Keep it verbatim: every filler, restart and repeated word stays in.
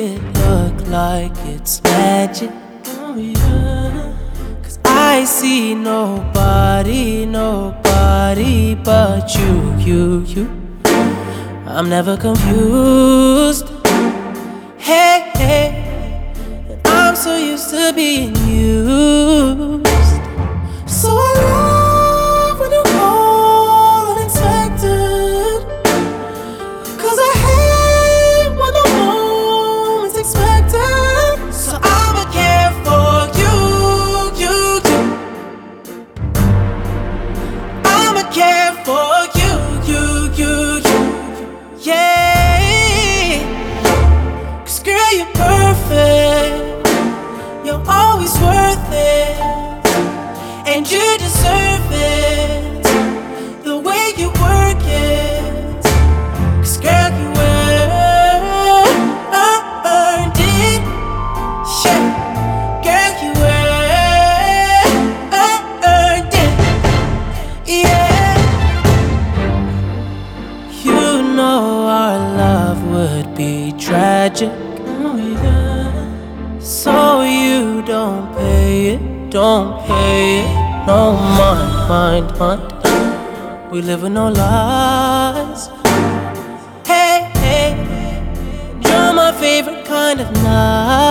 it look like it's magic? Oh yeah. Cause I see nobody, nobody but you, you, you. I'm never confused. Hey, hey, and I'm so used to being used. So I love when you call unexpected, cause I hate when the moment's expected. So I'ma care for you, you, you. I'ma care for you, you, you, you. Yeah. Cause girl, you're perfect. You're always worth it, and you deserve it, the way you work it. Cause girl, you earned it. Yeah. Girl, you earned it. Yeah. You know our love would be tragic. Oh yeah. So you don't pay it, don't pay it. No mind, mind, mind. We live with no lies. Hey, hey, you're my favorite kind of night.